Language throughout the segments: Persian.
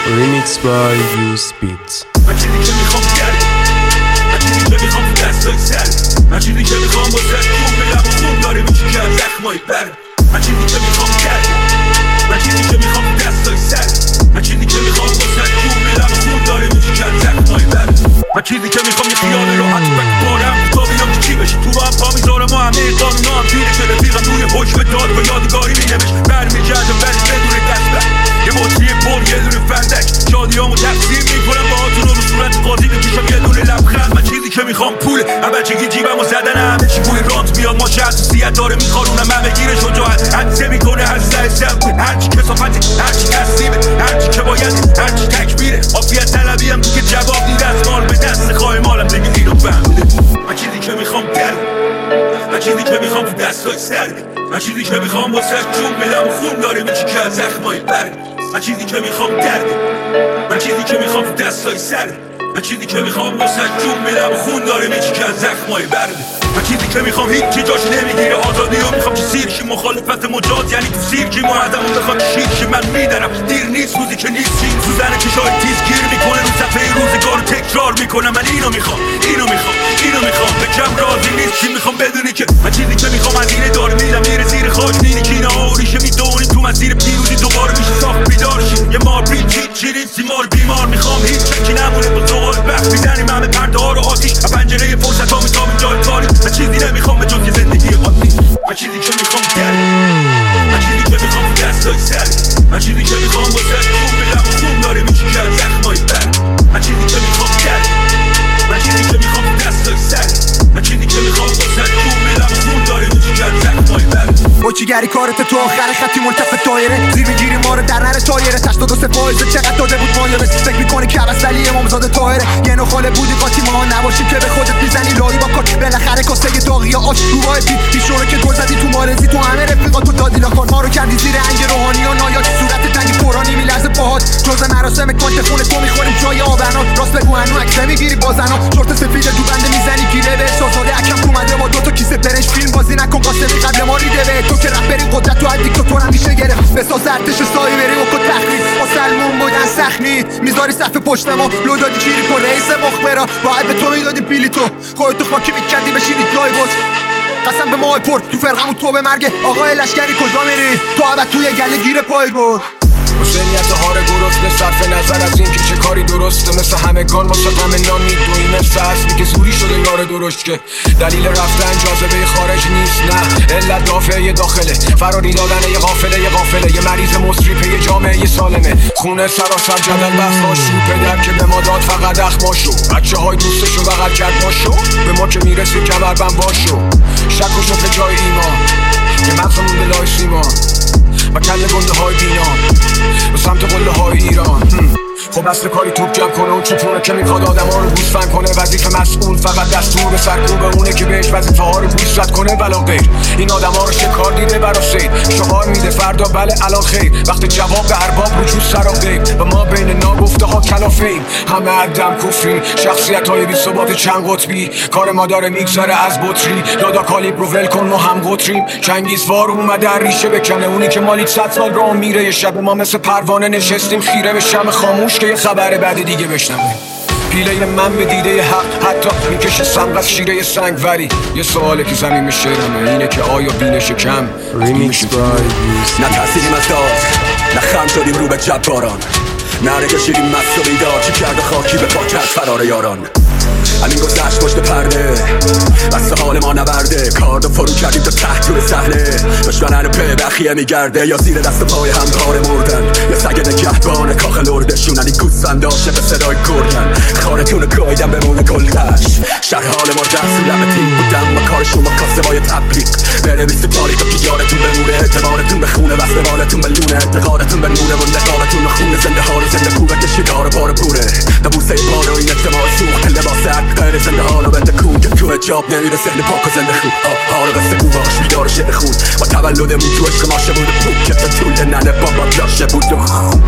Remix by Use Beats. من چیزی که میخوام گرد، من چیزی که میخوام تو دستای سر، من چیزی که میخوام واسه جون به لب و خون داره میشه که از زخمای برد. من چیزی که میخوام گرد، من چیزی که میخوام تو دستای سر، من چیزی که میخوام واسه جون به لب و خون داره میشه که از زخمای برد. من چیزی که میخوام یه خیال راحت بک بارم تا بیام که چی بشه، تو با هم پا میذارم و همه قانونا هم پیره شده، رفیقم روی حکم داد و یادگاری مینوشت برمیگردم ولی بدون دستبر، یه بطری پر یه دونه فندک، شادیامو تقسیم میکنم باهاتون و رو صورت قاضی میکشم یه دونه لبخند. من چیزی که میخوام پوله، بچگی جیبمو زدن همه چی بوی رانت میاد، ماشه حساسیت داره میخارونم همه گیر شجاعت، حدسه میکنه از ته سمت هرچی کسافتی، هرچی تصمیمه، هرچی که باید، هرچی تکبیره، عافیت طلبی هم دیگه جواب نیست، دستمال به دست خواهی مالم دیگه اینو فهمیده. من چیزی که میخوام دل، من چیزی که میخوام تو دستای سر، من چیزی که میخوام واسه جون به لب و خون داره میچی که از زخمای برد. من چیزی که میخوام درد، من چیزی که میخوام تو دستای سر، من چیزی که میخوام واسه جون به لب و خون داره میچی که از زخمای برد. من چیزی که میخوام هیچی جاش نمیگیره آزادی رو میخوام که سیرشی، مخالفت مجاز یعنی تو سیرکی معدمون بخوام که شیرشی. من میدارم دیر نیست روزی که نیستی، سوزن چشای تیز گیر میکنه رو صفحه روزگار رو تکرار میکنم. من اینو میخوام، اینو میخوام، اینو میخوام، به کم راضی نیستی، میخوام بدونی که من چیزی که میخوام از اینه دار میدم میره زیر خاک، نینی که اینا آوریشه میدونی تو مسیر پیروزی دوباره میشه ساخت بیدار شی. یه مار بین چی نیستی مار بیمار، میخوام هیچ چکی نمونه با زغال بخت میزنیم همه پرده ها رو آتیش، از پنجره فرصت ها میتابیم جای کاری. من چیزی نمیخوام به جز یه زندگی عادی، من چیزی که میخوام درد، من چیزی که میخوام تو دستای سر، من چیزی که میخوام واسه جون به لب و خون داره میشه که از زخمای برد. من چیزی که میخوام درد، من چیزی که میخوام تو دستای سر، من چیزی که میخوام واسه جون به لب و خون داره میشه که از زخمای برد. مچیگری کارت تو آخر خطی ملتف تایره، زیر میگیری ما رو در نره تایره، 82 چقدر داده بود مایه بس فکر میکنی که ولی امامزاده طاهره، یه نخاله بودی قاطی ما نباشیم که به خودت میزنی لایی با کات، بالاخره کاسه داغی آش رو وای پیشونه که گل زدی تو مالزی، تو همه رفیقاتو دادی لاکار، ما رو کردی زیر انگ روحانی و نایا، صورت تنگی پرانی میلرزه باهات، جز مراسم کانت خونه تو میخوریم جای آبنا، راست بگو هنو عکس نمیگیری بازنا، شورت سفید تو بنده میزنی گیره به احساسات اکرم اومده با دوتا کیسه برنج، فیلم بازی نکن قاسمی قبل ما ریده به تو که رپری قدرت تو از دیکتاتور هم میشه گرفت، بساز ارتش سایه بری و کد تخریب با سلمون بودن سخنی میذاری صف پشت ما لو دادی کیری کو رئیس مخبرا، باید به تو میدادی پیلی تو خودتو خاکی میکردی بشینی جای بود، قسم به ماه پر تو فرقمون تو به مرگه آقای لشکری کجا میری تو عبد توی گله گیر پای بود. حسینیت هاره گرفته صرف نظر از این که چه کاری درسته، مثل همگان واسه غم نان میدوی، مثل اصلی که زوری شده یار درشت که دلیل رفتن جاذبه خارج نیست، نه علت دافعه داخله، فراری دادن یه قافله یه مریض مصری یه جامعه سالمه، خونه سراسر جدل بحث آشوب پدر که به ما داد فقط اخماشو، بچه های دوستشو بغل کرد باشو، به ما که میرسی کمربند باشو، شک و شفه جای ایمان که مغزمون به لای سیمان و کل گنده های دینام به سمت قله های ایران. خب اصل کاری توپ جمع کنه و چوپونه که میخواد آدم ها رو گوسفند کنه، وظیفه مسئول فقط دستور به سرکوب اونه که بهش وظیفه ها رو گوش رد کنه ولا غیر. این آدم ها رو شکار دیده برا سید شعار میده فردا بله الان خیر، وقت جواب به ارباب رجوع سرا غیب و ما بین ناگفته ها کلافیم، همه عدم کفری شخصیت های بی ثبات چند قطبی، کار ما داره میگذره از بطری، دادا کالیب رو ول کن ما هم قطریم، چنگیزوار اومده ریشه بکنه، اونی که مالیت 100 سال راه میره، یه شب ما مثل پروانه نشستیم خیره به شم خاموش که یه خبر بعد دیگه بشنوه، پیله من به دیده حق حتی میکشه سمق از شیره سنگ، ولی یه سواله که زمین شعرمه اینه که آیا بینش کم Remix by Use. نه ترسیدیم از داغ، نه خم شدیم رو به جباران، نه نگشیدیم مست و بیدار، چی کرده خاکی به پا کرد فرار یاران. همین گذشت پشت پرده بسته حال ما نبرده، کارد و فرو کردیم تا ته طول صحنه، دشمنن و پی بخیه میگرده، یا زیر دست پای هم کار مردن، یا سگ نگهبان کاخ لردشون، علی گوسفنداشه به صدای گردن، خارتون رو گایدن بمونه گلدش، شرح حال ما دست و لب تیم بودم و کار شما کاسه بای تبلیغ، بنویس تاریخ و که یادتون بمونه، اعتبارتون به خونه و سوالتون به لونه، اعتقادتون به نونه و نقارتون و خونه، زنده ها رو زنده پوره کشیده ها رو بار پوره، دبوسه پاره و این اعتماد سوخت لباس غیر زنده ها رو بده کون که تو اجاب نمیرسه پاک و زنده خون، ها رو بسته گو باش بیدار شده خون با تولدمون تو عشق ماشه بود پوک که طول ننه بابا لاشه بود و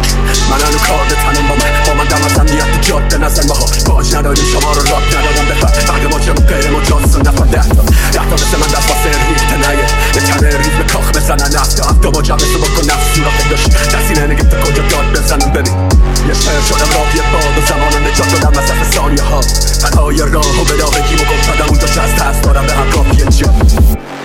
من هنو کار نتنم با من دم از امنیت جاده نزن ماها باج نداریم شما رو راب ندارم بفر فرق ما چه غیر مجاز و نفر ده تا مثل من دست واسه ریخته نگه یه تنه ریز به کاخ بزنن هفته ما جمعه سو بکن نفس سوراخت داشت کسی ننگه تا کجا داد بزنم ببین راهی شعر شدم راهی باد و زمان نجات دادم مصرف ثانیه ها. تنهای راه و بلا بگیم و گم کردم اونجا که از ترس دارم به همراهی چه